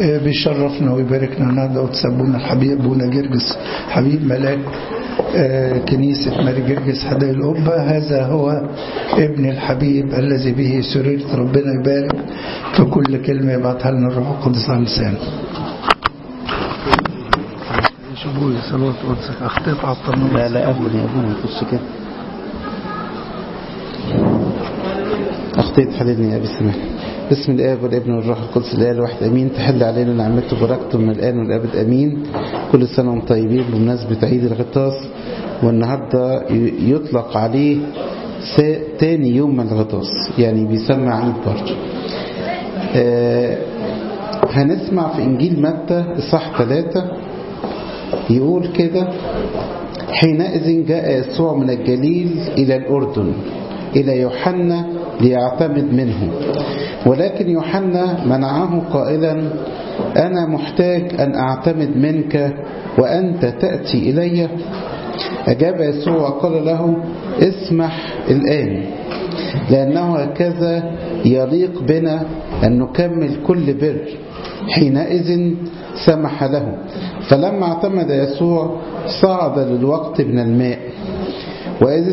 بيشرفنا ويباركنا النهارده قدس أبونا الحبيب أبونا جرجس حبيب ملاك كنيسة ماري جرجس حدائق القبة. هذا هو ابن الحبيب الذي به سررت. ربنا يبارك في كل كلمة يبعتها لنا الروح القدس على لسانه. شبوي صلوات قدسك أخطيت على الطنوس. لا أبدا يا أبونا خش كده. أخطيت حللني يا أبي السماء. باسم الآب والابن والروح القدس الآن الواحد أمين. تحل علينا نعمته وبركته من الآن والأبد أمين. كل سنة وانتم طيبين بمناسبة عيد الغطاس، والنهاردة يطلق عليه تاني يوم من الغطاس، يعني بيسمى عيد برضه. هنسمع في إنجيل متى إصحاح 3 يقول كده: حينئذ جاء يسوع من الجليل إلى الأردن إلى يوحنا ليعتمد منه، ولكن يوحنا منعه قائلا: أنا محتاج أن أعتمد منك وأنت تأتي إلي؟ أجاب يسوع وقال له: اسمح الآن، لأنه هكذا يليق بنا أن نكمل كل بر. حينئذ سمح له. فلما اعتمد يسوع صعد للوقت من الماء، وإذ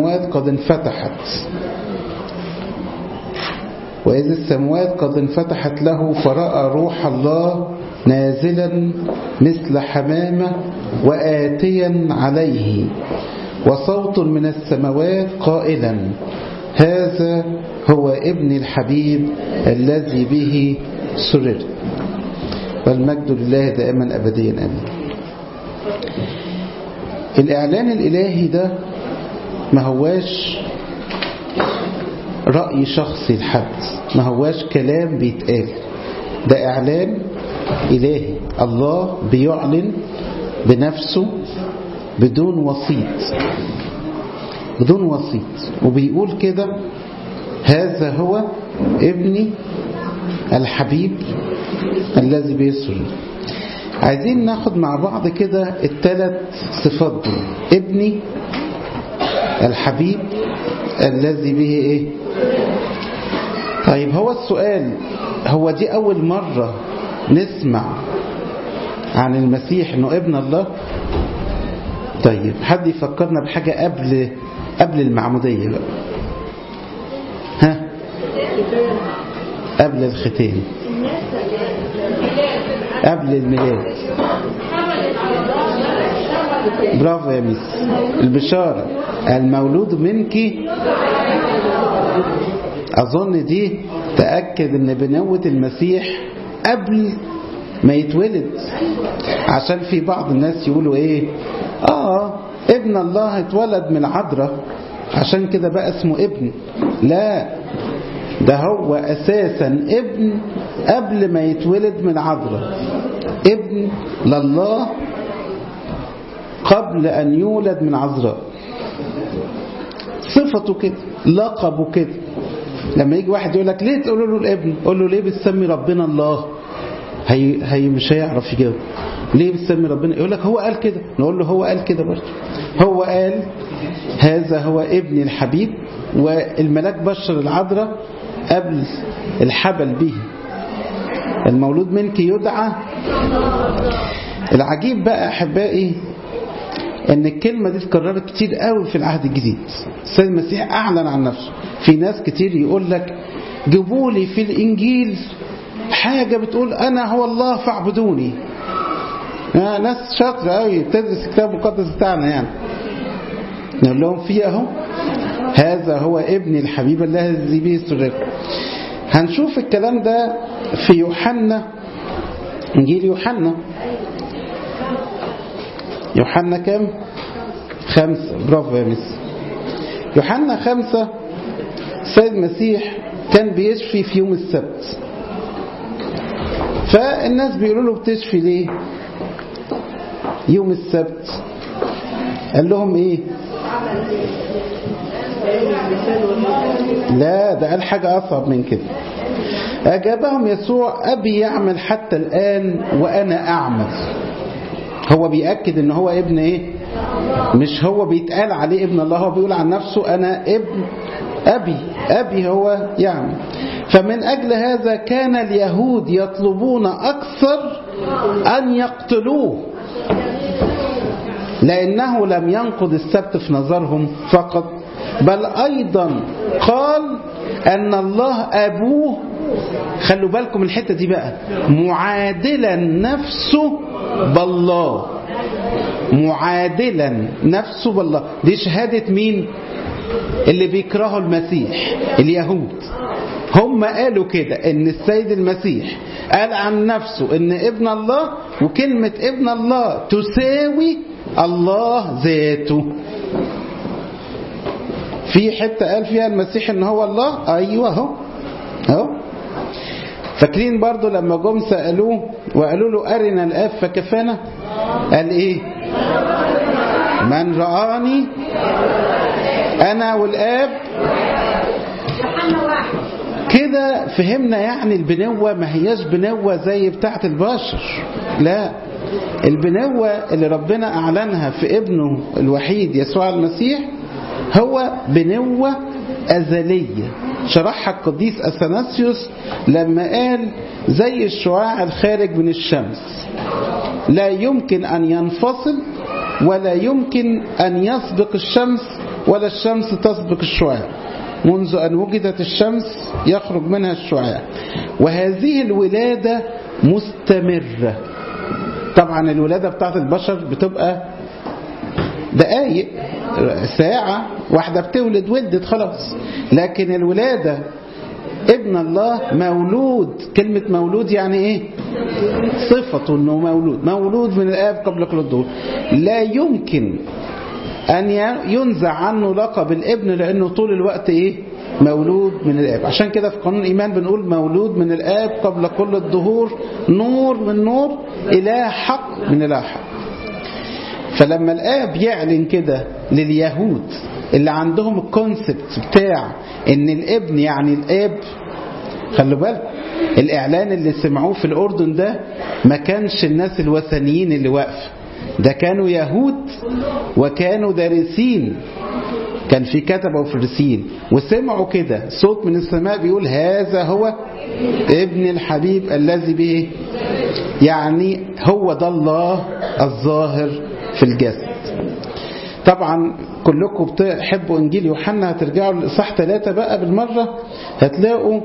السموات قد انفتحت له، فرأى روح الله نازلا مثل حمامة وآتيا عليه، وصوت من السماوات قائلا: هذا هو ابن الحبيب الذي به سررت. والمجد لله دائما أبديا آمين. الإعلان الإلهي ده ما هواش رأي شخصي لحد، ما هواش كلام بيتقال، ده إعلان إلهي. الله بيعلن بنفسه بدون وسيط، وبيقول كده: هذا هو ابني الحبيب الذي به سررت. عايزين ناخد مع بعض كده الثلاث صفات دول: ابني الحبيب الذي به ايه. طيب هو السؤال، هو دي أول مرة نسمع عن المسيح انه ابن الله؟ طيب حد يفكرنا بحاجة قبل المعمودية بقى؟ ها؟ قبل الختان، قبل الميلاد. برافو يا ميس. البشارة: المولود منك. أظن دي تأكد ان بنوة المسيح قبل ما يتولد، عشان في بعض الناس يقولوا ايه: ابن الله اتولد من عذراء عشان كده بقى اسمه ابن. لا، ده هو أساسا ابن قبل ما يتولد من عذراء، ابن لله قبل أن يولد من عذراء. صفته كده، لقبه كده. لما يجي واحد يقول لك: ليه تقول له الابن؟ قول له: ليه بتسمي ربنا الله؟ هي مش هيعرف يجاوب. ليه بتسمي ربنا؟ يقول لك: هو قال كده. نقول له: هو قال كده برضه. هو قال: هذا هو ابن الحبيب. والملاك بشر العذراء قبل الحبل به: المولود منك يدعى. العجيب بقى أحبائي ان الكلمة دي اتكررت كتير قوي في العهد الجديد. السيد المسيح اعلن عن نفسه. في ناس كتير يقول لك: جيبولي في الانجيل حاجة بتقول انا هو الله فاعبدوني. ناس شاطرة قوي بتدرس الكتاب المقدس بتاعنا، يعني نقول لهم فيه اهو: هذا هو ابن الحبيب الذي به سررت. هنشوف الكلام ده في يوحنا، انجيل يوحنا كام؟ 5. برافو يا مس. يوحنا 5. السيد المسيح كان بيشفي في يوم السبت، فالناس بيقولوا له: بتشفي ليه يوم السبت؟ قال لهم ايه؟ لا، ده قال حاجة أصعب من كده. أجابهم يسوع: أبي يعمل حتى الآن وأنا أعمل. هو بيأكد ان هو ابن ايه؟ مش هو بيتقال عليه ابن الله، هو بيقول عن نفسه: انا ابن ابي هو يعمل. فمن أجل هذا كان اليهود يطلبون أكثر أن يقتلوه، لأنه لم ينقض السبت في نظرهم فقط، بل أيضا قال أن الله أبوه. خلوا بالكم الحتة دي بقى، معادلا نفسه بالله، معادلا نفسه بالله. دي شهادة مين؟ اللي بيكرهوا المسيح، اليهود. هم قالوا كده ان السيد المسيح قال عن نفسه ان ابن الله، وكلمة ابن الله تساوي الله ذاته. في حتة قال فيها المسيح ان هو الله، ايوه اهو. فاكرين برضو لما جم سألوه وقالوا له أرنا الآب فكفانا؟ قال ايه؟ من رآني أنا والآب. كده فهمنا يعني البنوة ما هياش بنوة زي بتاعة البشر، لا، البنوة اللي ربنا أعلنها في ابنه الوحيد يسوع المسيح هو بنوة أزلية. شرحها القديس أثناسيوس لما قال زي الشعاع الخارج من الشمس، لا يمكن أن ينفصل ولا يمكن أن يسبق الشمس ولا الشمس تسبق الشعاع. منذ أن وجدت الشمس يخرج منها الشعاع، وهذه الولادة مستمرة. طبعا الولادة بتاعت البشر بتبقى دقايق، ساعة واحدة بتولد، ولدت خلاص. لكن الولادة ابن الله مولود. كلمة مولود يعني ايه؟ صفة انه مولود من الآب قبل كل الدهور. لا يمكن أن ينزع عنه لقب الابن، لأنه طول الوقت إيه؟ مولود من الآب. عشان كده في قانون الإيمان بنقول مولود من الآب قبل كل الدهور، نور من نور، إله حق من إله حق. فلما الآب يعلن كده لليهود اللي عندهم الكونسبت بتاع إن الابن يعني الآب، خلوا بالك الإعلان اللي سمعوه في الأردن ده ما كانش الناس الوثنيين اللي واقفة، ده كانوا يهود وكانوا دارسين، كان في كتبة وفرسين، وسمعوا كده صوت من السماء بيقول هذا هو ابن الحبيب الذي به، يعني هو ده الله الظاهر في الجسد. طبعا كلكم بتحبوا انجيل يوحنا، هترجعوا لإصحاح 3 بقى بالمرة، هتلاقوا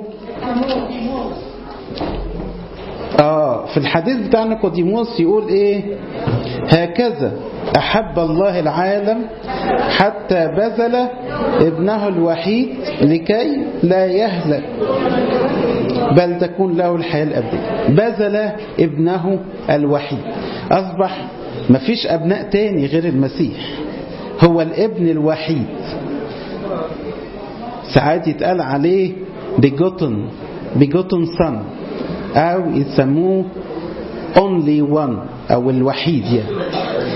في الحديث بتاع نيقوديموس يقول ايه؟ هكذا أحب الله العالم حتى بذل ابنه الوحيد لكي لا يهلك بل تكون له الحياة الأبدية. بذل ابنه الوحيد، أصبح مفيش أبناء تاني غير المسيح، هو الابن الوحيد. ساعات يتقال عليه begotten son، أو يسموه only one أو الوحيد يعني.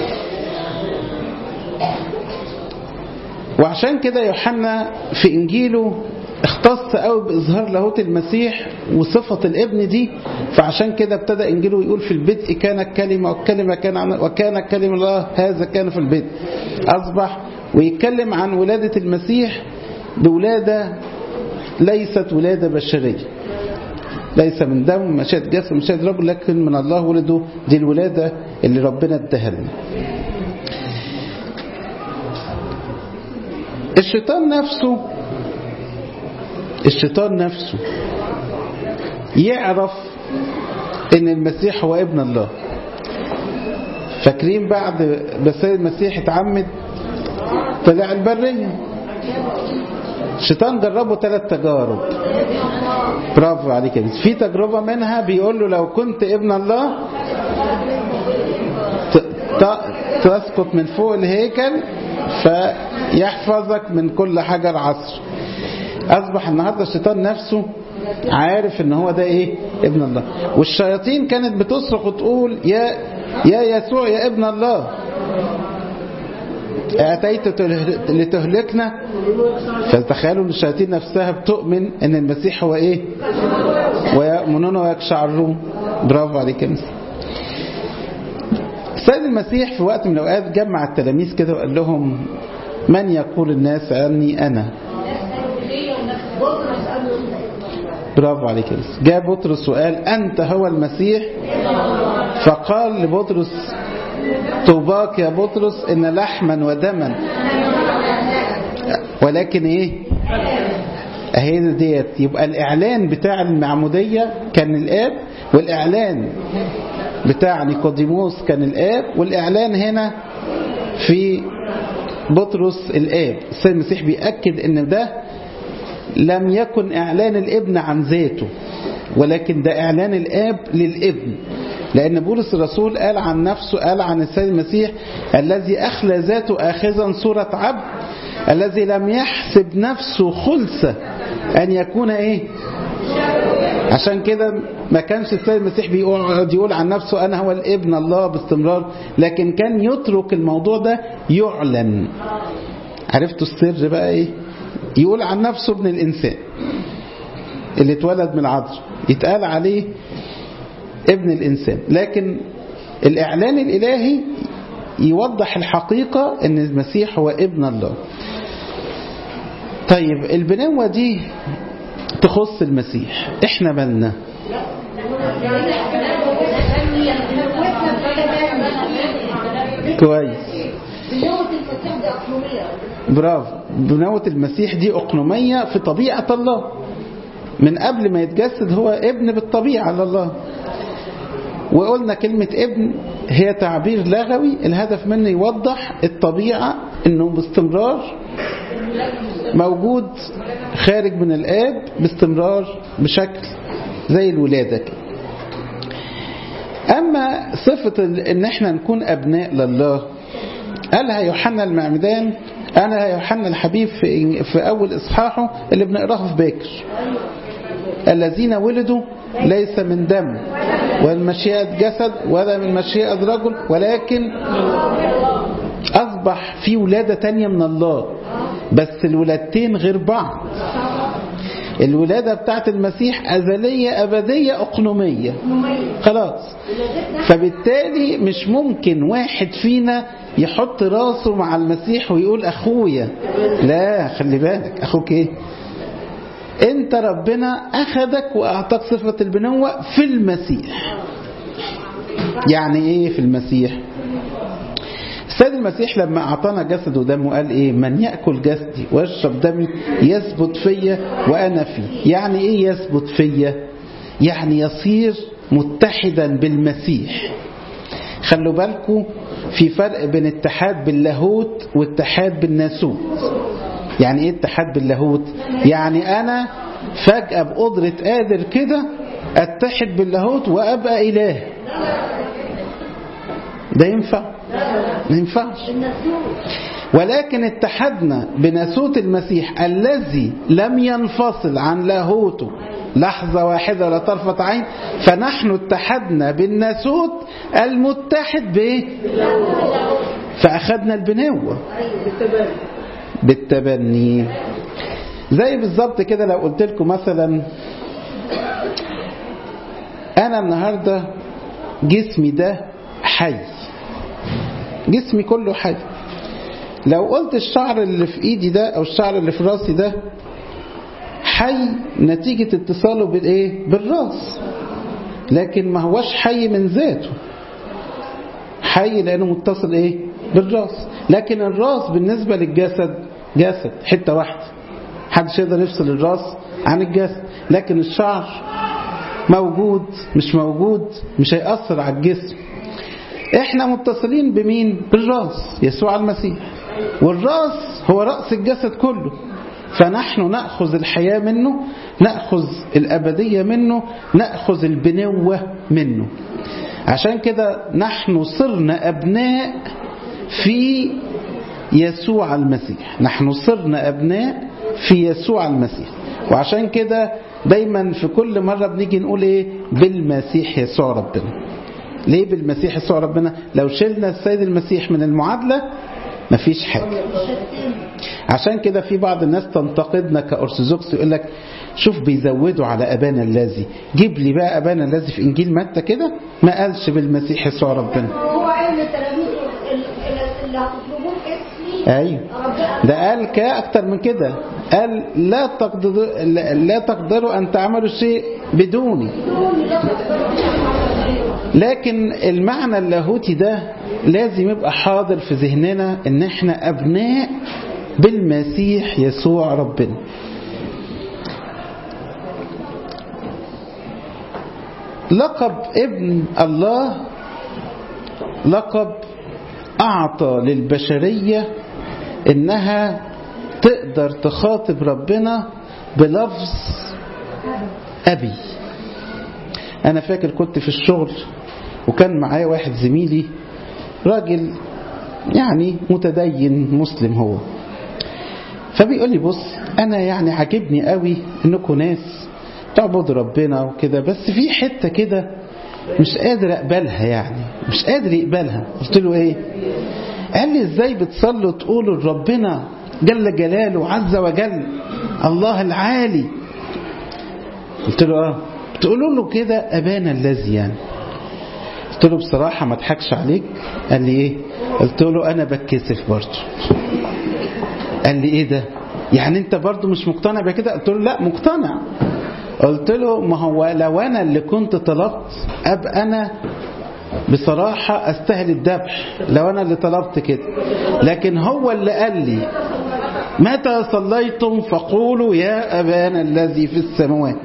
وعشان كده يوحنا في إنجيله اختص قوي بإظهار لاهوت المسيح وصفة الابن دي، فعشان كده ابتدى إنجيله يقول في البدء كان الكلمة والكلمة وكان الكلمة الله، هذا كان في البدء. أصبح ويتكلم عن ولادة المسيح بولادة ليست ولادة بشرية، ليس من دم مشاهد جسد مشاهد رجل، لكن من الله ولده. دي الولادة اللي ربنا اداها لنا. الشيطان نفسه يعرف ان المسيح هو ابن الله. فاكرين بعد بس المسيح اتعمد طلع البرية، الشيطان جربه 3 تجارب. برافو عليك. في تجربة منها بيقول له لو كنت ابن الله تسقط من فوق الهيكل فيحفظك من كل حجر عصر. أصبح النهاردة الشيطان نفسه عارف ان هو ده ايه؟ ابن الله. والشياطين كانت بتصرخ وتقول يا يسوع يا ابن الله أتيت لتهلكنا. فتخيلوا ان الشياطين نفسها بتؤمن ان المسيح هو ايه؟ ويؤمنون ويقشعرون. برافو عليك يا مسيح. السيد المسيح في وقت من الأوقات جمع التلاميذ كده وقال لهم من يقول الناس عني أنا؟ برافو عليك. جاء بطرس وقال أنت هو المسيح، فقال لبطرس طوباك يا بطرس إن لحما ودما ولكن إيه أهي ديت. يبقى الإعلان بتاع المعمودية كان الآب، والإعلان بتاع نيقوديموس كان الآب، والإعلان هنا في بطرس الآب. السيد المسيح بيأكد إن ده لم يكن إعلان الابن عن ذاته، ولكن ده إعلان الآب للابن. لأن بولس الرسول قال عن نفسه، قال عن السيد المسيح الذي أخلى ذاته آخذا صورة عبد، الذي لم يحسب نفسه خلسة أن يكون إيه. عشان كده ما كانش السيد المسيح بيقعد يقول عن نفسه أنا هو الابن الله باستمرار، لكن كان يترك الموضوع ده يعلن. عرفتوا السر بقى إيه؟ يقول عن نفسه ابن الإنسان اللي اتولد من العذراء، يتقال عليه ابن الإنسان، لكن الإعلان الإلهي يوضح الحقيقة أن المسيح هو ابن الله. طيب البنوة دي تخص المسيح، احنا مالنا؟ كويس، برافو. بنوة المسيح دي أقنومية في طبيعة الله، من قبل ما يتجسد هو ابن بالطبيعة لله. وقلنا كلمة ابن هي تعبير لغوي الهدف منه يوضح الطبيعة، انه باستمرار موجود خارج من الآب باستمرار بشكل زي الولادة. أما صفة ان احنا نكون أبناء لله قالها يوحنا المعمدان، أنا يوحنا الحبيب في أول إصحاحه اللي بنقراه في باكر، الذين ولدوا ليس من دم ولا من مشيئة جسد ولا من مشيئة رجل، ولكن أصبح في ولادة تانية من الله، بس الولادتين غير بعض. الولادة بتاعت المسيح أزلية أبدية أقنومية خلاص. فبالتالي مش ممكن واحد فينا يحط راسه مع المسيح ويقول أخويا، لا، خلي بالك، أخوك إيه؟ أنت ربنا أخذك وأعطاك صفة البنوة في المسيح. يعني إيه في المسيح؟ السيد المسيح لما أعطانا جسد ودم قال إيه؟ من يأكل جسدي ويشرب دمي يثبت فيا وأنا فيه. يعني إيه يثبت فيا؟ يعني يصير متحدا بالمسيح. خلوا بالكم في فرق بين اتحاد باللاهوت واتحاد بالناسوت. يعني ايه اتحاد باللاهوت؟ يعني انا فجأة بقدرة قادر كده اتحد باللاهوت وابقى اله. ده ينفع؟ ما ينفعش. ولكن اتحدنا بناسوت المسيح الذي لم ينفصل عن لاهوته لحظة واحدة ولا طرفة عين، فنحن اتحدنا بالناسوت المتحد به، فأخذنا البنوة بالتبني. زي بالظبط كده لو قلت لكم مثلا أنا النهاردة جسمي ده حي، جسمي كله حي. لو قلت الشعر اللي في ايدي ده او الشعر اللي في راسي ده حي نتيجة اتصاله بالايه؟ بالراس، لكن ما هوش حي من ذاته، حي لانه متصل ايه؟ بالراس. لكن الراس بالنسبة للجسد جسد حتة واحدة، محدش يقدر يفصل الراس عن الجسد. لكن الشعر موجود مش موجود مش هيأثر على الجسم. احنا متصلين بمين؟ بالراس يسوع المسيح، والراس هو رأس الجسد كله، فنحن نأخذ الحياة منه، نأخذ الأبدية منه، نأخذ البنوة منه. عشان كده نحن صرنا أبناء في يسوع المسيح، نحن صرنا أبناء في يسوع المسيح. وعشان كده دايما في كل مرة بنيجي نقول ايه؟ بالمسيح يسوع ربنا. ليه بالمسيح يسوع ربنا؟ لو شلنا السيد المسيح من المعادلة مفيش حاجة. عشان كده في بعض الناس تنتقدنا كأرثوذكس يقول لك شوف بيزودوا على أبانا الذي، جيب لي بقى أبانا الذي في إنجيل متى كده، ما قالش بالمسيح يسوع ربنا. هو قال للتلاميذ اللي هتطلبون اسمي، ايوه ده قال اكتر من كده، قال لا تقدروا أن تعملوا شيء بدوني. لكن المعنى اللاهوتي ده لازم يبقى حاضر في ذهننا، ان احنا ابناء بالمسيح يسوع ربنا. لقب ابن الله لقب أعطى للبشرية إنها تقدر تخاطب ربنا بلفظ أبي. أنا فاكر كنت في الشغل وكان معايا واحد زميلي راجل يعني متدين مسلم هو، فبيقول لي بص أنا يعني عجبني قوي إنكم ناس تعبدوا ربنا وكده، بس في حتة كده مش قادر أقبلها، يعني مش قادر يقبلها. قلت له إيه؟ قال لي إزاي بتصلوا تقولوا لربنا جل جلاله عز وجل الله العالي؟ قلت له تقولوا له كده أبانا الذي يعني. قلت له بصراحة ما اضحكش عليك. قال لي إيه؟ قلت له أنا بتكسف برضه. قال لي إيه ده؟ يعني أنت برضه مش مقتنع بكده؟ قلت له لا مقتنع. قلت له ما هو لو أنا اللي كنت طلبت أبقى أنا بصراحة أستاهل الذبح لو أنا اللي طلبت كده، لكن هو اللي قال لي متى صليتم فقولوا يا أبانا الذي في السماوات.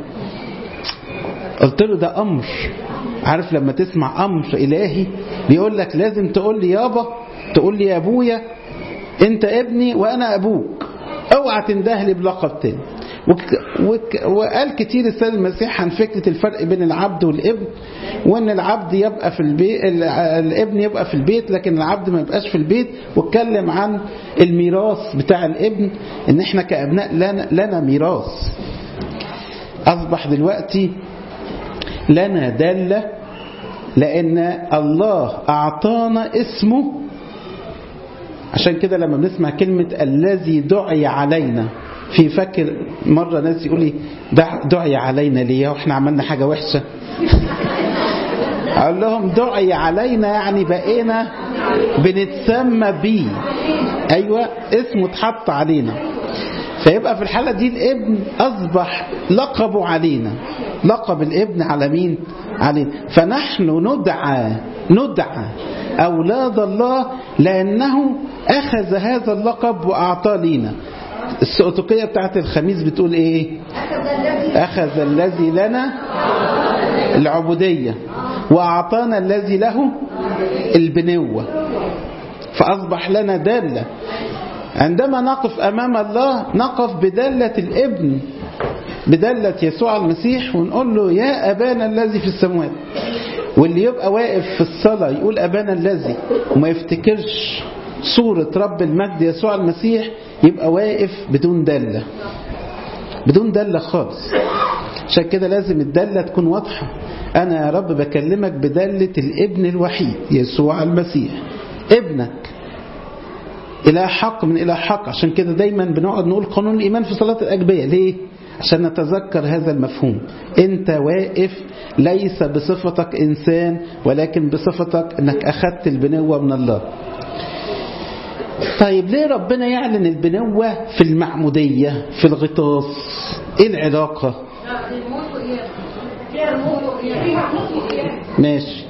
قلت له ده أمر، عارف لما تسمع أمر إلهي بيقول لك لازم تقول لي يابا، تقول لي يا أبويا، أنت ابني وأنا أبوك، اوعى تندهلي بلقب تاني. وقال كتير السيد المسيح عن فكرة الفرق بين العبد والابن، وان العبد يبقى في البيت، الابن يبقى في البيت لكن العبد ما يبقاش في البيت، واتكلم عن الميراث بتاع الابن، ان احنا كأبناء لنا ميراث. اصبح دلوقتي لنا دالة، لان الله اعطانا اسمه. عشان كده لما بنسمع كلمة الذي دعي علينا، في فكر مرة ناس يقول لي دعي علينا ليه واحنا عملنا حاجة وحشة؟ اقول لهم دعي علينا يعني بقينا بنتسمى بيه، ايوه اسمه اتحط علينا. فيبقى في الحالة دي الابن اصبح لقبه علينا، لقب الابن على مين؟ علينا. فنحن ندعى اولاد الله لانه اخذ هذا اللقب واعطاه لينا. السؤتقية بتاعت الخميس بتقول ايه؟ اخذ الذي لنا العبودية واعطانا الذي له البنوة. فاصبح لنا دالة. عندما نقف امام الله نقف بدالة الابن، بدالة يسوع المسيح، ونقول له يا ابانا الذي في السماوات. واللي يبقى واقف في الصلاة يقول أبانا الذي وما يفتكرش صورة رب المجد يسوع المسيح يبقى واقف بدون دالة، بدون دالة خالص. عشان كده لازم الدالة تكون واضحة. أنا يا رب بكلمك بدالة الابن الوحيد يسوع المسيح، ابنك إله حق من إله حق. عشان كده دايما بنقعد نقول قانون الإيمان في صلاة الأجبية. ليه؟ عشان نتذكر هذا المفهوم. انت واقف ليس بصفتك انسان، ولكن بصفتك انك اخذت البنوة من الله. طيب ليه ربنا يعلن البنوة في المعمودية في الغطاس؟ ايه العلاقة؟ ماشي.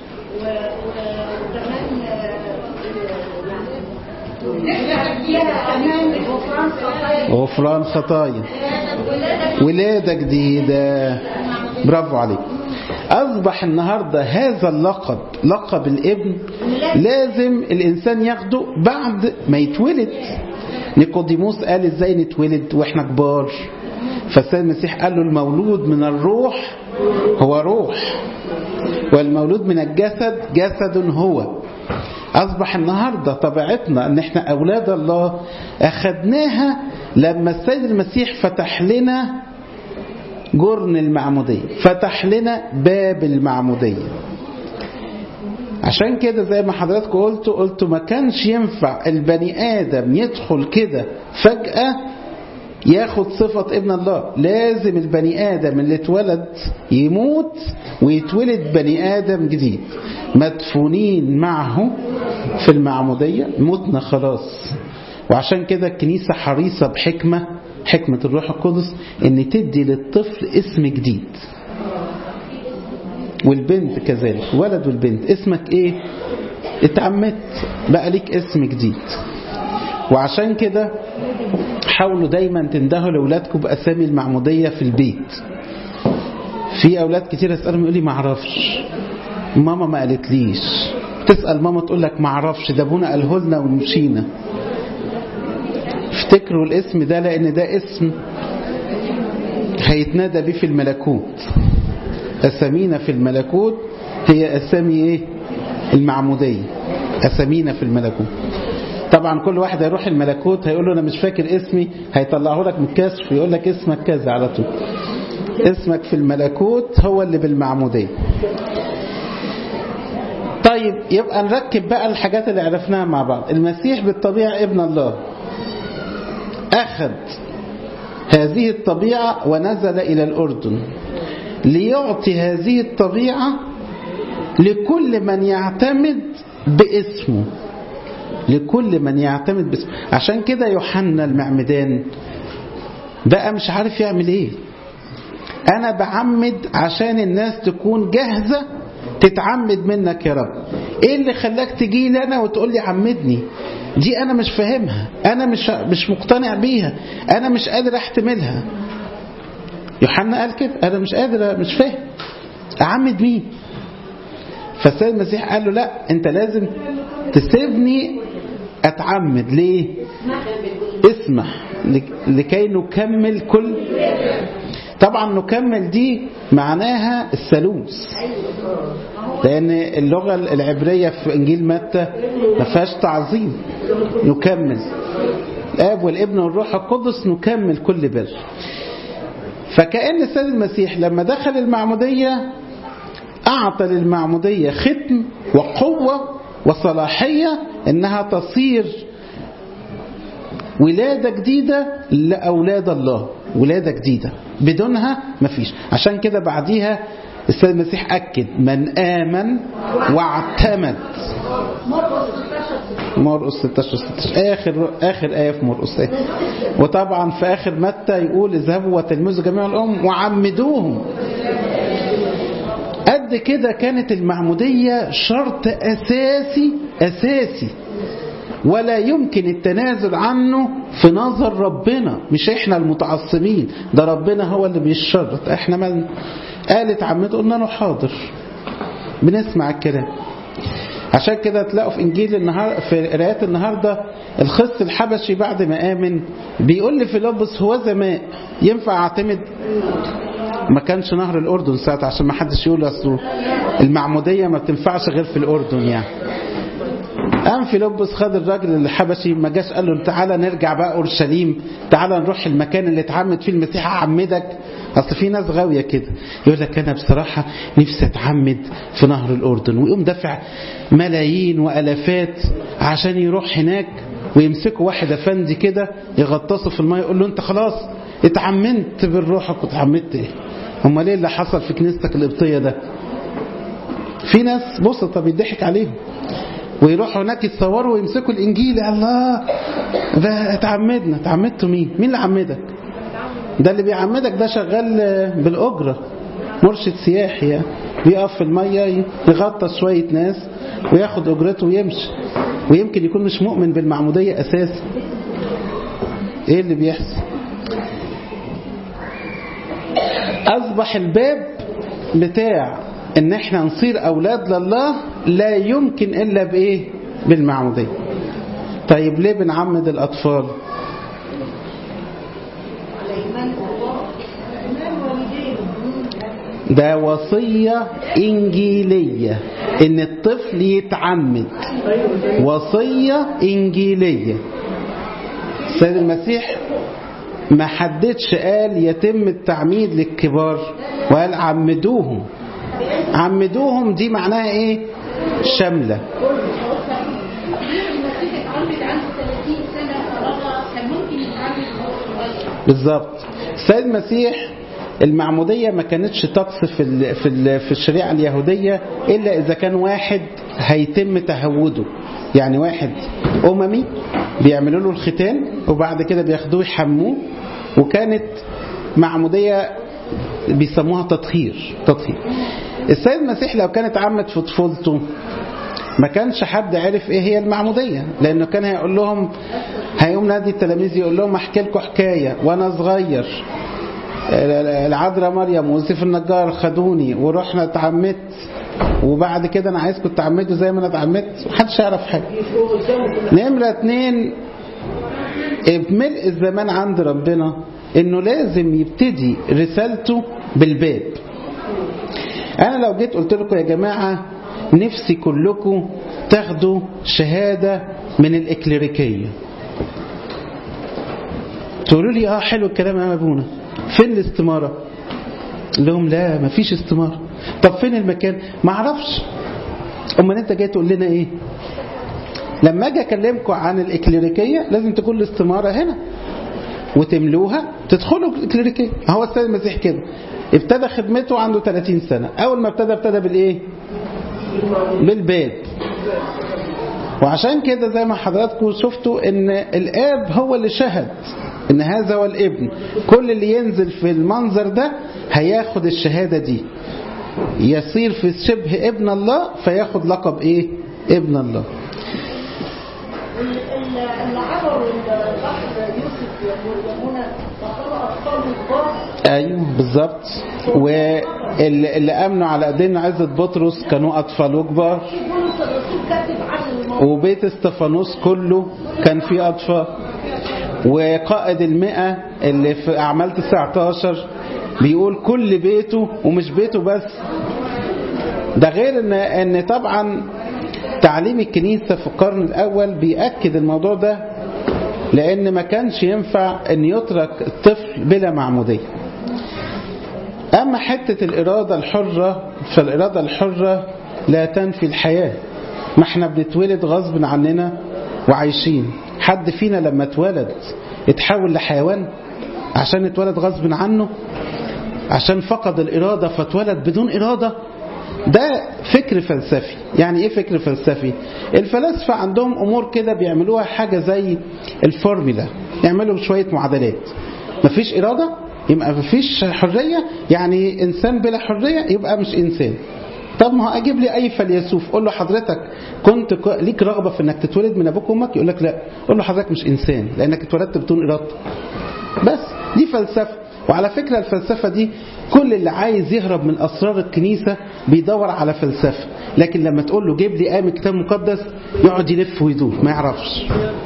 غفران خطايا، ولادة جديدة. برافو عليك. أصبح النهاردة هذا اللقب، لقب الابن، لازم الإنسان ياخده بعد ما يتولد. نيقوديموس قال إزاي نتولد وإحنا كبار؟ فالسيد المسيح قال له المولود من الروح هو روح، والمولود من الجسد جسد هو. أصبح النهاردة طبيعتنا أن احنا أولاد الله، أخذناها لما السيد المسيح فتح لنا جرن المعمودية، فتح لنا باب المعمودية. عشان كده زي ما حضراتكم قلتوا ما كانش ينفع البني آدم يدخل كده فجأة ياخد صفة ابن الله. لازم البني آدم اللي اتولد يموت ويتولد بني آدم جديد، مدفونين معه في المعمودية. متنا خلاص. وعشان كده الكنيسة حريصة بحكمة حكمة الروح القدس ان تدي للطفل اسم جديد، والبنت كذلك، ولد والبنت. اسمك ايه؟ اتعمدت بقى ليك اسم جديد. وعشان كده حاولوا دايما تندهوا لأولادكم بأسامي المعمودية في البيت. في أولاد كتير أسألهم يقول لي معرفش، ماما ما قالتليش. تسأل ماما تقول لك معرفش، ده ابونا قاله لنا ومشينا. افتكروا الاسم ده، لأن ده اسم هيتنادى بيه في الملكوت. أسامينا في الملكوت هي أسامي ايه؟ المعمودية. أسامينا في الملكوت. طبعا كل واحد هيروح الملكوت هيقول له أنا مش فاكر اسمي، هيطلعه لك من الكشف ويقول لك اسمك كذا على طول. اسمك في الملكوت هو اللي بالمعمودية. طيب يبقى نركب بقى الحاجات اللي عرفناها مع بعض. المسيح بالطبيعة ابن الله، أخذ هذه الطبيعة ونزل إلى الأردن ليعطي هذه الطبيعة لكل من يعتمد باسمه، لكل من يعتمد باسمه. عشان كده يوحنا المعمدان بقى مش عارف يعمل ايه. انا بعمد عشان الناس تكون جاهزة تتعمد منك يا رب. ايه اللي خلاك تجي لي انا وتقول لي عمدني؟ دي انا مش فاهمها، انا مش مقتنع بيها، انا مش قادر احتملها. يوحنا قال كده، انا مش قادر، مش فاهم اعمد مين. فالسيد المسيح قال له لا، انت لازم تسيبني اتعمد. ليه؟ اسمح لكي نكمل كل. طبعا نكمل دي معناها الثالوث، لان اللغة العبرية في انجيل متى ما فيهاش تعظيم. نكمل الاب والابن والروح القدس، نكمل كل بر. فكأن السيد المسيح لما دخل المعمودية أعطى للمعمودية ختم وقوة وصلاحية إنها تصير ولادة جديدة لأولاد الله، ولادة جديدة بدونها مفيش. عشان كده بعديها السيد المسيح أكد من آمن واعتمد. مرقس 16 آخر آية في مرقس. وطبعا في آخر متى يقول اذهبوا وتلمذوا جميع الأمم وعمدوهم. قد كده كانت المعمودية شرط أساسي ولا يمكن التنازل عنه في نظر ربنا. مش احنا المتعصبين، ده ربنا هو اللي بيشرط. احنا ما قالت عمته قلنا له حاضر، بنسمع الكلام. عشان كده تلاقوا في انجيل في قراءات النهارده الخص الحبشي بعد ما آمن بيقول لي فيلبس هو زمان ينفع اعتمد؟ ما كانش نهر الأردن ساعتها، عشان ما حدش يقول أصله المعمودية ما بتنفعش غير في الأردن يعني. قام فيلبس خد الراجل الحبشي، ما جاش قال له تعالى نرجع بقى أورشليم، تعالى نروح المكان اللي اتعمد فيه المسيح أعمدك. أصل في ناس غاوية كده يقول لك أنا بصراحة نفسي أتعمد في نهر الأردن، ويقوم دفع ملايين وألافات عشان يروح هناك ويمسكوا واحد أفندي كده يغطسوا في الماء يقول له أنت خلاص اتعمدت بالروح. كنت اتعمدت ايه؟ امال ايه اللي حصل في كنيستك القبطيه ده؟ في ناس بسطة بيضحك عليهم ويروحوا هناك يتصوروا ويمسكوا الانجيل. الله ده اتعمدنا. اتعمدتوا مين اللي عمدك؟ ده اللي بيعمدك ده شغال بالاجره، مرشد سياحي يعني. بيقف في الميه يغطس شويه ناس وياخد اجرته ويمشي، ويمكن يكون مش مؤمن بالمعموديه اساسا. ايه اللي بيحصل؟ أصبح الباب بتاع إن إحنا نصير أولاد لله لا يمكن إلا بإيه؟ بالمعمودية. طيب ليه بنعمد الأطفال؟ ده وصية إنجيلية إن الطفل يتعمد، وصية إنجيلية. السيد المسيح ما حددش قال يتم التعميد للكبار، وقال عمدوهم. عمدوهم دي معناها ايه؟ شاملة. بالظبط. السيد المسيح المعمودية ما كانتش طقس في الشريعة اليهودية إلا إذا كان واحد هيتم تهوده. يعني واحد أممي بيعملوا له الختان وبعد كده بياخدوه يحموه وكانت معمودية بيسموها تطهير. السيد المسيح لو كانت عمت في طفولته ما كانش حد عرف ايه هي المعمودية، لانه كان هيقول لهم، هيقوم نادي التلاميذ يقول لهم احكي لكم حكاية وانا صغير، العذراء مريم ويوسف النجار خدوني ورحنا اتعمدت، وبعد كده انا عايزكم تتعمدوا زي ما انا اتعمدت، محدش يعرف حاجة. نمرة 2، بملء الزمان عند ربنا انه لازم يبتدي رسالته بالباب. انا لو جيت قلت لكم يا جماعة نفسي كلكم تاخدوا شهادة من الإكليريكية، تقولوا لي حلو الكلام يا ابونا، فين الاستمارة؟ لهم لا مفيش استمارة. طب فين المكان؟ ما اعرفش. امال انت جاي تقول لنا ايه؟ لما اجي اكلمكم عن الإكليريكية لازم تكون الاستمارة هنا وتملوها تدخلوا الإكليريكية. هو السيد المسيح كده ابتدى خدمته عنده 30 سنة. اول ما ابتدى بالايه؟ بالباب. وعشان كده زي ما حضراتكم شفتوا ان الاب هو اللي شهد ان هذا هو الابن، كل اللي ينزل في المنظر ده هياخد الشهادة دي، يصير في شبه ابن الله فياخد لقب ايه؟ ابن الله. اللي عبروا البحر يوسف يمونة وصلوا أطفال كبار. ايوه بالظبط. واللي امنوا على ايدينا عزة بطرس كانوا اطفال وكبار، وبيت استفانوس كله كان فيه اطفال، وقائد 100 اللي في اعمال 19 بيقول كل بيته، ومش بيته بس، ده غير ان طبعا تعليم الكنيسة في القرن الأول بيأكد الموضوع ده، لأن ما كانش ينفع أن يترك الطفل بلا معمودية. أما حتة الإرادة الحرة، فالإرادة الحرة لا تنفي الحياة. ما احنا بنتولد غصب عننا وعايشين. حد فينا لما اتولد اتحول لحيوان عشان اتولد غصب عنه، عشان فقد الإرادة فاتولد بدون إرادة؟ ده فكر فلسفي. يعني ايه فكر فلسفي؟ الفلاسفة عندهم امور كده بيعملوها حاجة زي الفورمولا، يعملوا شوية معادلات. مفيش ارادة يبقى مفيش حرية، يعني انسان بلا حرية يبقى مش انسان. طب ما اجيب لي اي فيلسوف قول له حضرتك كنت ليك رغبة في انك تتولد من ابوك وامك؟ يقول لك لا. قول له حضرتك مش انسان لانك اتولدت بدون ارادة. بس دي فلسفة. وعلى فكرة الفلسفة دي كل اللي عايز يهرب من أسرار الكنيسة بيدور على فلسفة، لكن لما تقول له جيب لي آية كتاب مقدس يقعد يلف ويدور ما يعرفش.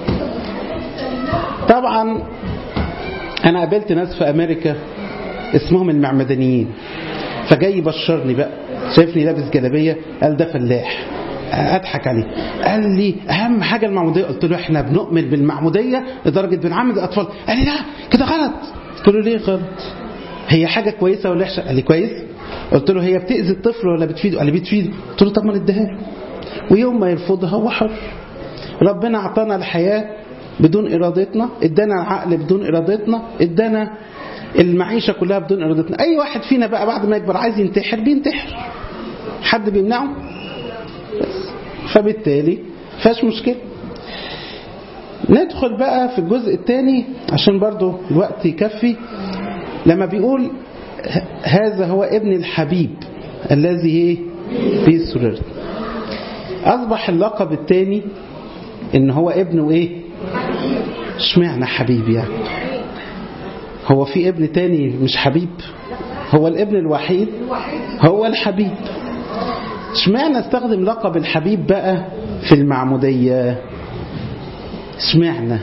طبعا أنا قابلت ناس في أمريكا اسمهم المعمدانيين، فجاي يبشرني بقى، شايفني لابس جلابية، قال ده فلاح. أضحك عليه، قال لي أهم حاجة المعمودية. قلت له إحنا بنؤمن بالمعمودية لدرجة بنعمد الأطفال. قال لي لا كده غلط. قلت له ليه غلط؟ هي حاجة كويسة ولا وحشة؟ قال لي كويس. قلت له هي بتأذي الطفل ولا بتفيده؟ قال لي بتفيده. قلت له طب ما نديها له، ويوم ما يرفضها هو حر. ربنا أعطانا الحياة بدون إرادتنا، ادانا العقل بدون إرادتنا، ادانا المعيشة كلها بدون إرادتنا. أي واحد فينا بقى بعد ما يكبر عايز ينتحر بينتحر، حد بيمنعه؟ بس فبالتالي فاش مشكلة. ندخل بقى في الجزء الثاني عشان برضو الوقت يكفي. لما بيقول هذا هو ابن الحبيب الذي به سررت، أصبح اللقب الثاني إن هو ابنه إيه؟ اشمعنى حبيب يعني؟ هو في ابن تاني مش حبيب؟ هو الابن الوحيد هو الحبيب. اشمعنى استخدم لقب الحبيب بقى في المعمودية؟ اشمعنى؟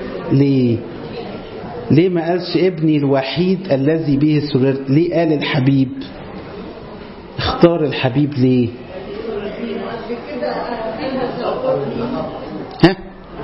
ليه ما قالش ابني الوحيد الذي به سررت؟ ليه قال الحبيب؟ اختار الحبيب ليه؟ ها؟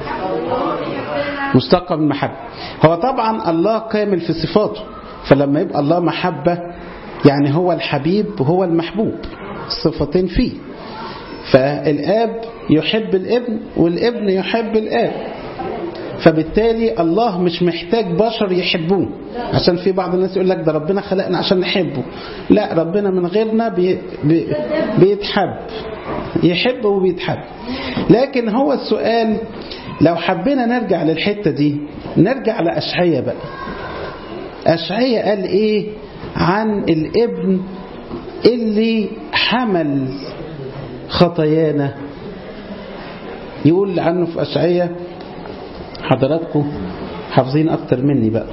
مشتق من محبة. هو طبعا الله كامل في صفاته، فلما يبقى الله محبة يعني هو الحبيب وهو المحبوب، الصفتين فيه. فالآب يحب الابن والابن يحب الآب، فبالتالي الله مش محتاج بشر يحبوه. عشان في بعض الناس يقول لك ده ربنا خلقنا عشان نحبه. لا، ربنا من غيرنا بيتحب، يحب وبيتحب. لكن هو السؤال لو حبينا نرجع للحتة دي، نرجع لأشعياء بقى. أشعياء قال إيه عن الابن اللي حمل خطايانا؟ يقول عنه في أشعياء، حضراتكم حافظين أكتر مني بقى.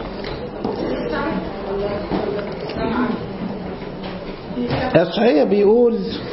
أشعياء بيقول: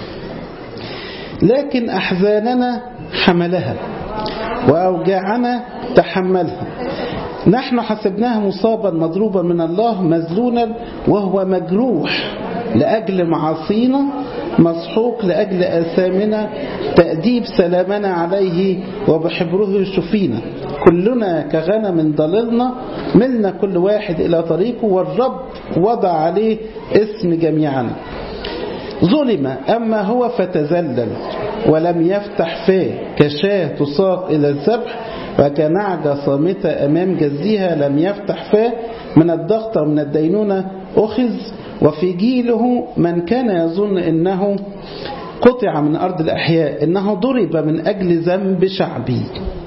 لكن أحزاننا حملها وأوجاعنا تحملها، نحن حسبناه مصابا مضروبا من الله مذلولا وهو مجروح لأجل معاصينا مسحوق لأجل آثامنا، تأديب سلامنا عليه وبحبره شفينا، كلنا كغنم ضللنا ملنا كل واحد إلى طريقه، والرب وضع عليه اسم جميعنا. ظلم أما هو فتذلل ولم يفتح فاه، كشاة تساق إلى الذبح وكنعجة صامتة أمام جزيها لم يفتح فاه، من الضغط ومن الدينونة أخذ. وفي جيله من كان يظن إنه قطع من أرض الأحياء، إنه ضرب من أجل ذنب شعبي،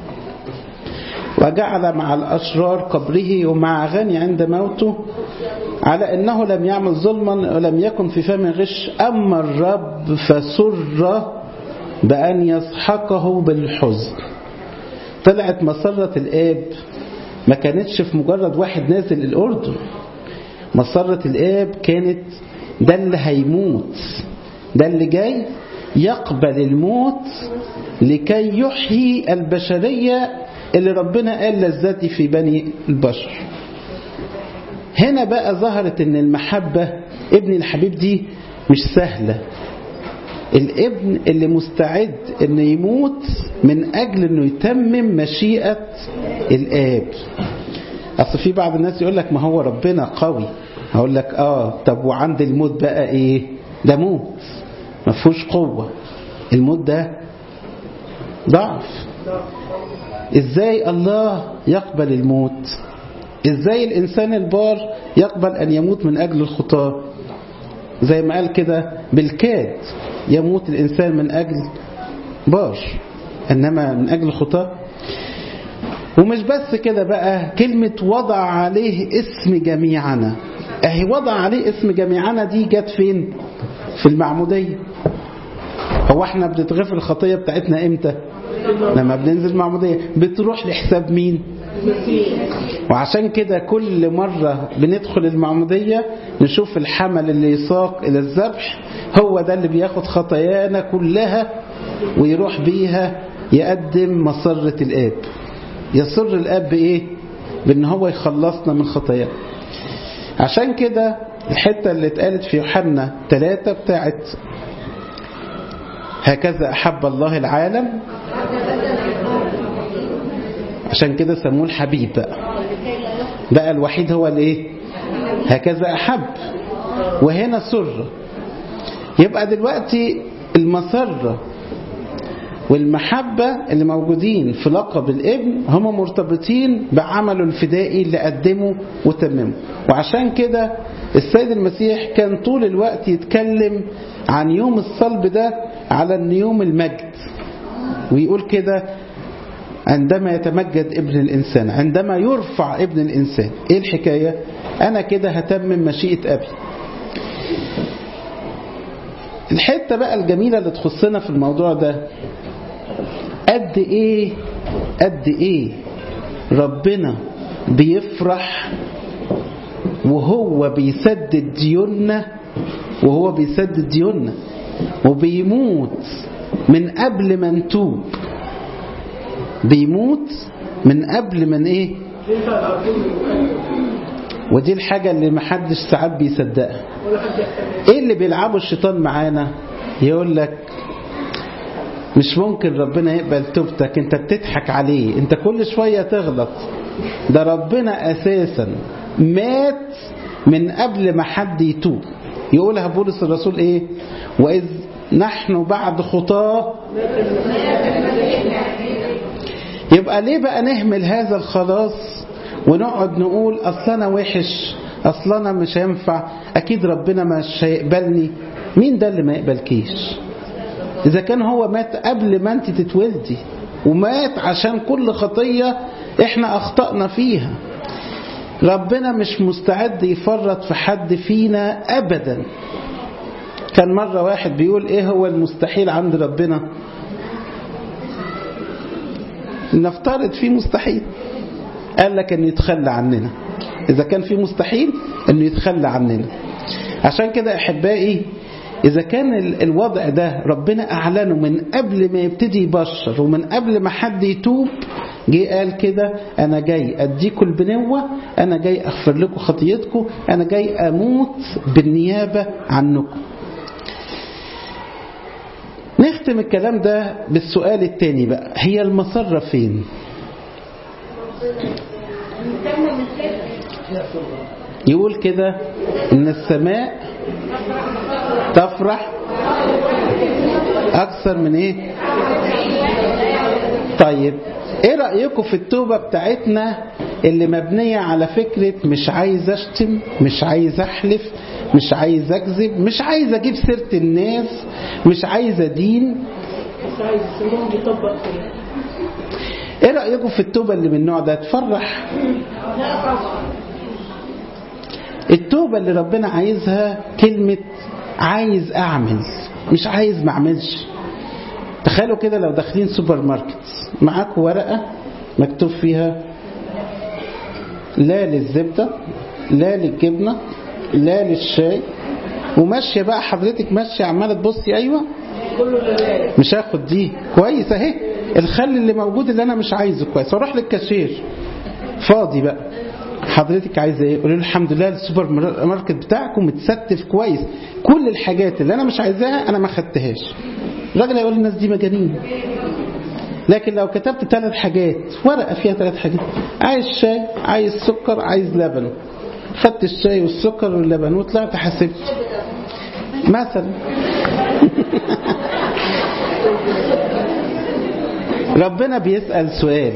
وجعل مع الأشرار قبره ومع غني عند موته، على أنه لم يعمل ظلما ولم يكن في فم غش. أما الرب فسر بأن يسحقه بالحزن. طلعت مسرة الآب ما كانتش في مجرد واحد نازل الأردن، مسرة الآب كانت ده اللي هيموت، ده اللي جاي يقبل الموت لكي يحيي البشرية اللي ربنا قال لذاتي في بني البشر. هنا بقى ظهرت ان المحبة ابن الحبيب دي مش سهلة. الابن اللي مستعد انه يموت من اجل انه يتمم مشيئة الاب. اصل في بعض الناس يقول لك ما هو ربنا قوي، هقول لك طب وعند الموت بقى ايه؟ ده موت ما فيهوش قوة، الموت ده ضعف. ازاي الله يقبل الموت؟ ازاي الانسان البار يقبل ان يموت من اجل الخطاة؟ زي ما قال كده بالكاد يموت الانسان من اجل بار، انما من اجل الخطاة. ومش بس كده بقى، كلمة وضع عليه اسم جميعنا. اهي وضع عليه اسم جميعنا دي جت فين؟ في المعمودية. هو احنا بنتغفر الخطية بتاعتنا امتى؟ لما بننزل معمودية. بتروح لحساب مين؟ وعشان كده كل مرة بندخل المعمودية نشوف الحمل اللي يساق إلى الذبح، هو ده اللي بياخد خطايانا كلها ويروح بيها يقدم مسرة الآب. يسر الآب بإيه؟ بأن هو يخلصنا من خطايانا. عشان كده الحتة اللي اتقالت في يوحنا 3 بتاعت هكذا أحب الله العالم، عشان كده سموه الحبيب بقى الوحيد هو الايه؟ هكذا أحب. وهنا سر. يبقى دلوقتي المسرة والمحبة اللي موجودين في لقب الابن هم مرتبطين بعمله الفدائي اللي قدمه وتممه. وعشان كده السيد المسيح كان طول الوقت يتكلم عن يوم الصلب ده على ان يوم المجد، ويقول كده عندما يتمجد ابن الإنسان، عندما يرفع ابن الإنسان. ايه الحكاية؟ انا كده هتمم مشيئة ابي. الحتة بقى الجميلة اللي تخصنا في الموضوع ده، قد ايه ربنا بيفرح وهو بيسدد ديوننا، وبيموت من قبل ما نتوب. بيموت من قبل من ايه؟ ودي الحاجة اللي محدش ساعات بيصدقها. ايه اللي بيلعبه الشيطان معانا؟ يقول لك مش ممكن ربنا يقبل توبتك، انت بتضحك عليه، انت كل شوية تغلط. ده ربنا اساسا مات من قبل ما حد يتوب. يقولها بولس الرسول ايه؟ واذ نحن بعد خطاه. يبقى ليه بقى نهمل هذا الخلاص ونقعد نقول اصل انا وحش، اصل انا مش هينفع، اكيد ربنا مش هيقبلني. مين ده اللي ما يقبلكيش؟ اذا كان هو مات قبل ما انت تتولدي، ومات عشان كل خطية احنا اخطأنا فيها. ربنا مش مستعد يفرط في حد فينا أبدا. كان مرة واحد بيقول ايه هو المستحيل عند ربنا؟ نفترض فيه مستحيل، قال لك انه يتخلى عننا. اذا كان فيه مستحيل انه يتخلى عننا. عشان كده احبائي، إذا كان الوضع ده ربنا أعلنه من قبل ما يبتدي يبشر ومن قبل ما حد يتوب، جه قال كده أنا جاي أديكم البنوة، أنا جاي أغفر لكم خطيتكم، أنا جاي أموت بالنيابة عنكم. نختم الكلام ده بالسؤال التاني بقى، هي المسرة فين؟ يقول كده إن السماء تفرح أكثر من إيه؟ طيب إيه رأيكم في التوبة بتاعتنا اللي مبنية على فكرة مش عايز أشتم، مش عايز أحلف، مش عايز أكذب، مش عايز أجيب سيرة الناس، مش عايز أدين؟ مش عايز السموم يطبق فيه. إيه رأيكم في التوبة اللي من النوع ده تفرح؟ لا طبعا. التوبة اللي ربنا عايزها كلمة عايز أعمل، مش عايز ما أعملش. تخيلوا كده لو داخلين سوبر ماركت، معاكم ورقة مكتوب فيها لا للزبدة، لا للجبنة، لا للشاي، وماشية بقى حضرتك ماشية عمالة تبصي أيوة مش هاخد دي كويس اهي، الخل اللي موجود اللي أنا مش عايزه كويس، أروح للكاشير فاضي بقى، حضرتك عايزه ايه؟ قولوا له الحمد لله السوبر ماركت بتاعكم متستف كويس، كل الحاجات اللي انا مش عايزاها انا ما خدتهاش. الراجل هيقول الناس دي مجانين. لكن لو كتبت 3 حاجات، ورقه فيها 3 حاجات، عايز شاي، عايز سكر، عايز لبن، خدت الشاي والسكر واللبن وطلعت حسبت مثلا. ربنا بيسأل سؤال،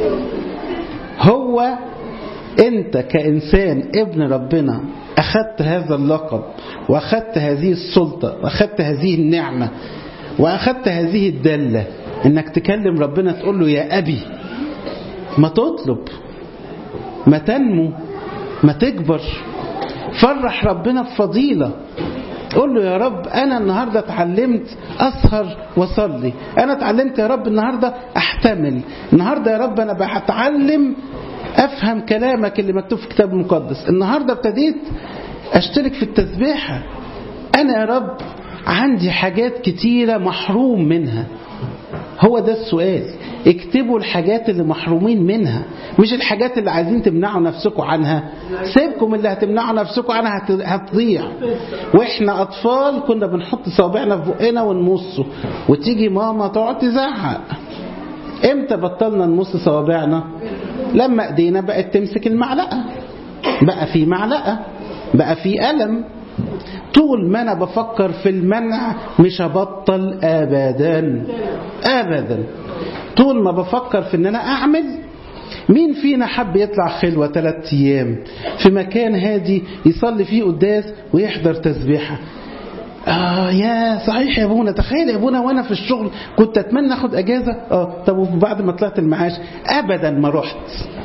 هو أنت كإنسان ابن ربنا أخذت هذا اللقب وأخذت هذه السلطة وأخذت هذه النعمة وأخذت هذه الدالة إنك تكلم ربنا تقول له يا أبي، ما تطلب، ما تنمو، ما تكبر، فرح ربنا بفضيلة. قول له يا رب أنا النهاردة اتعلمت أسهر وصلي، أنا اتعلمت يا رب النهاردة أحتمل، النهاردة يا رب أنا بتعلم أفهم كلامك اللي مكتوب في الكتاب المقدس، النهاردة ابتديت أشترك في التسبيحة، أنا يا رب عندي حاجات كتيرة محروم منها. هو ده السؤال، اكتبوا الحاجات اللي محرومين منها، مش الحاجات اللي عايزين تمنعوا نفسكم عنها. سيبكم اللي هتمنعوا نفسكم عنها هتضيع. واحنا أطفال كنا بنحط صوابعنا في بقنا ونمصه، وتيجي ماما تقعد تزعق. امتى بطلنا نمص صوابعنا؟ لما ايدينا بقت تمسك المعلقة، بقى في معلقة، بقى في قلم. طول ما انا بفكر في المنع مش هبطل ابدا ابدا. طول ما بفكر في ان انا اعمل. مين فينا حب يطلع خلوة 3 أيام في مكان هادي يصلي فيه قداس ويحضر تسبيحة؟ يا صحيح يا ابونا، تخيل يا ابونا وانا في الشغل كنت اتمنى اخد اجازة. طب وبعد ما طلعت المعاش ابدا ما رحت.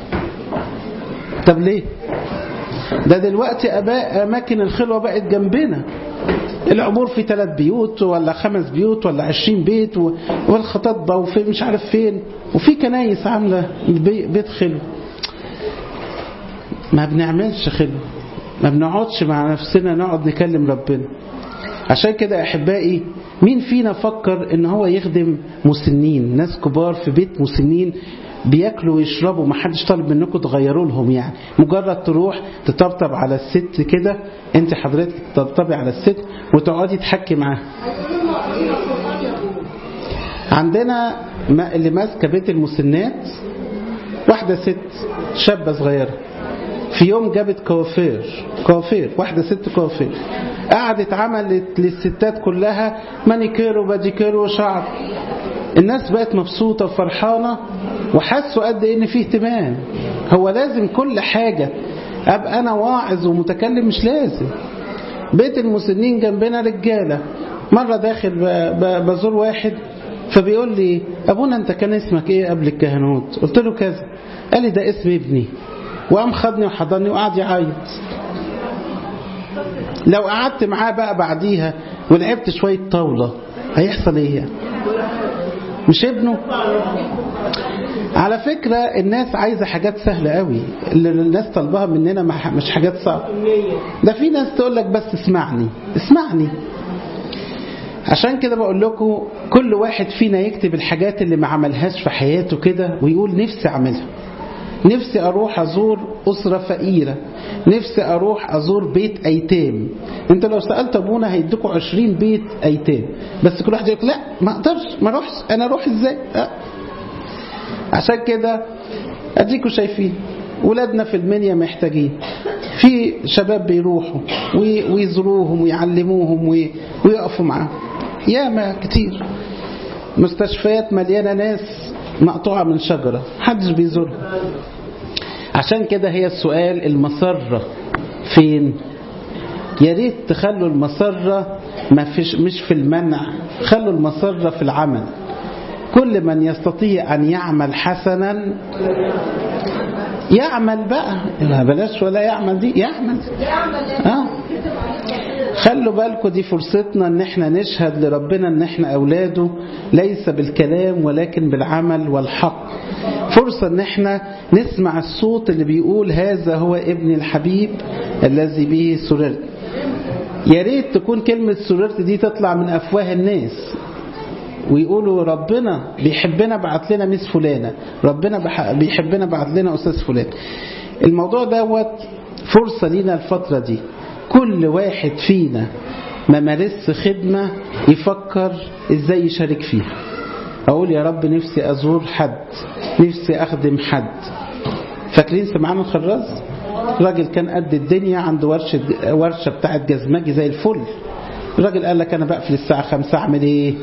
طب ليه؟ ده دلوقتي اماكن الخلوة بقت جنبنا، العبور في 3 بيوت ولا 5 بيوت ولا 20 بيت، والخطاطبة وفي مش عارف فين، وفي كنايس عاملة بيت خلوة. ما بنعملش خلوة، ما بنقعدش مع نفسنا نقعد نكلم ربنا. عشان كده احبائي، مين فينا فكر ان هو يخدم مسنين، ناس كبار في بيت مسنين بياكلوا ويشربوا، ما حدش طالب منكم تغيروا لهم، يعني مجرد تروح تطبطب على الست كده، انت حضرتك تطبطبي على الست وتقعدي تحكي معاها. عندنا اللي ماسكه بيت المسنات واحده ست شابه صغيره، في يوم جابت كوافير، واحده ست كوافير، قعدت عملت للستات كلها مانيكير وباديكير وشعر. الناس بقت مبسوطة وفرحانة وحسوا قد ايه ان فيه اهتمام. هو لازم كل حاجة ابقى انا واعظ ومتكلم؟ مش لازم. بيت المسنين جنبنا رجالة. مرة داخل بزور واحد فبيقول لي ابونا انت كان اسمك ايه قبل الكهنوت؟ قلت له كذا. قال لي ده اسم ابني. وقام خدني وحضني وقعد يعيط. لو قعدت معاه بقى بعديها ولعبت شوية طاولة هيحصل ايه يعني؟ مش ابنه؟ على فكرة الناس عايزة حاجات سهلة قوي، اللي الناس طلبها مننا مش حاجات صعبة. ده في ناس تقول لك بس اسمعني اسمعني. عشان كده بقول لكم كل واحد فينا يكتب الحاجات اللي ما عملهاش في حياته كده ويقول نفسي اعملها. نفسي اروح ازور اسرة فقيرة، نفسي اروح ازور بيت ايتام. انت لو سألت ابونا هيديكوا 20 بيت ايتام، بس كل واحد يقول لا ما اقدرش ما اروحش، انا اروح ازاي؟ عشان كده اديكوا شايفين ولادنا في المنيا محتاجين، في شباب بيروحوا ويزوروهم ويعلموهم ويقفوا معاهم. ياما كتير مستشفيات مليانة ناس مقطوعة من شجرة محدش بيزورها. عشان كده هي السؤال المسرة فين؟ يا ريت تخلوا المسرة مش في المنع، خلوا المسرة في العمل. كل من يستطيع أن يعمل حسنا يعمل بقى، بلاش ولا يعمل دي، يعمل. خلوا بالكم دي فرصتنا ان احنا نشهد لربنا ان احنا اولاده، ليس بالكلام ولكن بالعمل والحق. فرصة ان احنا نسمع الصوت اللي بيقول هذا هو ابن الحبيب الذي به سررت. يا ريت تكون كلمة سررت دي تطلع من افواه الناس ويقولوا ربنا بيحبنا بعت لنا مس فلانة، ربنا بيحبنا بعت لنا أستاذ فلان. الموضوع دوت فرصة لينا الفترة دي. كل واحد فينا ما مارس خدمة يفكر ازاي يشارك فيها. اقول يا رب نفسي ازور حد، نفسي اخدم حد. فاكرين سمعان الخراز؟ راجل كان قد الدنيا، عنده ورشة بتاعت جزمجي زي الفل. الراجل قال لك انا بقفل الساعة 5 اعمل ايه؟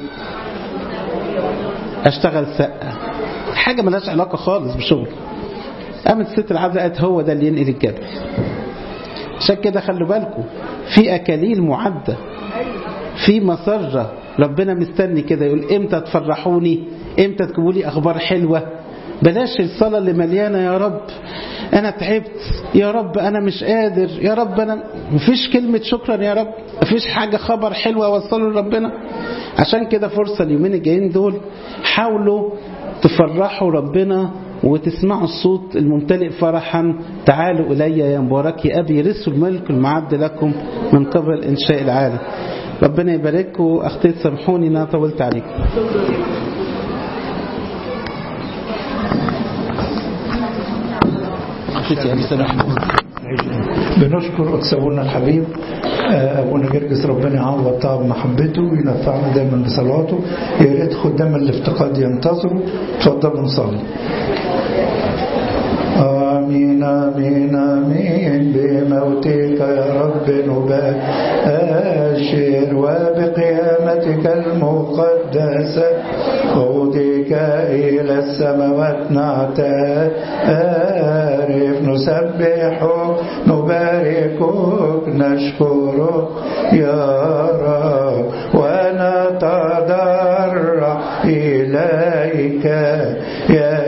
اشتغل سقة، حاجة ملهاش علاقة خالص بشغل. قامت الست العذراء قالت هو ده اللي ينقل الجبل. عشان كده خلوا بالكم في أكاليل معدة، في مسرة. ربنا مستني كده يقول امتى تفرحوني، امتى تجيبوا لي أخبار حلوة. بلاش الصلاة اللي مليانة يا رب أنا تعبت، يا رب أنا مش قادر، يا رب أنا مفيش كلمة شكرا يا رب، مفيش حاجة خبر حلوة وصلوا لربنا. عشان كده فرصة اليومين الجايين دول حاولوا تفرحوا ربنا وتسمعوا الصوت الممتلئ فرحا. تعالوا إلي يا مباركي أبي رثوا الملك المعد لكم من قبل إنشاء العالم. ربنا يبارككم. أختي سامحوني أنا طولت عليكم. بنشكر أكسبونا الحبيب أبونا جرجس، ربنا يعوض تعب محبته وينفعنا دايما بصلاته. يا ريت خدام الافتقاد ينتظروا. تفضلوا نصلي. آمين آمين آمين بموتك يا رب نباشر وبقيامتك المقدسة صعودك إلى السماوات نعترف نسبحك نباركك نشكرك يا رب ونتضرع إليك يا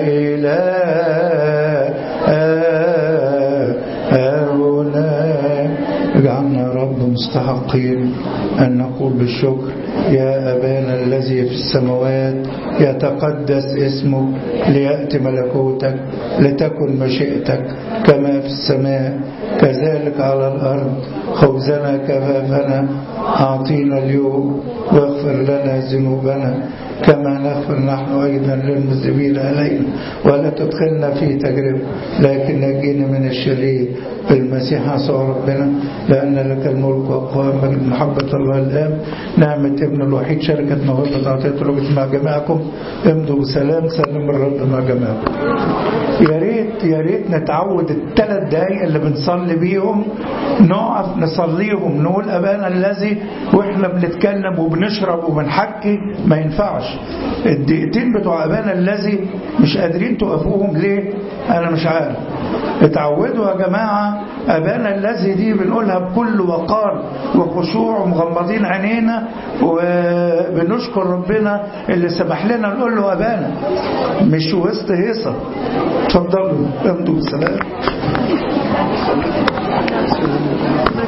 اجعلنا رب مستحقين أن نقول بالشكر يا أبانا الذي في السماوات يتقدس اسمك ليأتي ملكوتك لتكن مشيئتك كما في السماء كذلك على الأرض. خبزنا كفافنا أعطينا اليوم واغفر لنا ذنوبنا كما نغفر نحن أيضا للمذنبين علينا ولا تدخلنا في تجربة لكن نجينا من الشرير بالمسيح يسوع ربنا لأن لك الملك والقوة محبة الله الآب نعمة ابن الوحيد شركة موهبة عطية الرب مع جميعكم. امضوا بسلام. سلم الرب مع جميعكم. يا ريت نتعود ال3 دقايق اللي بنصلي بيهم نقف نصليهم نقول أبانا الذي واحنا بنتكلم وبنشرب وبنحكي. ما ينفعش الدقيقتين بتوع أبانا الذي مش قادرين توقفوهم ليه؟ أنا مش عارف. اتعودوا يا جماعة أبانا الذي دي بنقولها بكل وقار وخشوع ومغمضين عينينا وبنشكر ربنا اللي سمح لنا نقول له أبانا، مش وسط هيصة. اتفضلوا امضوا بالسلام.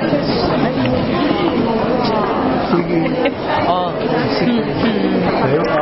اه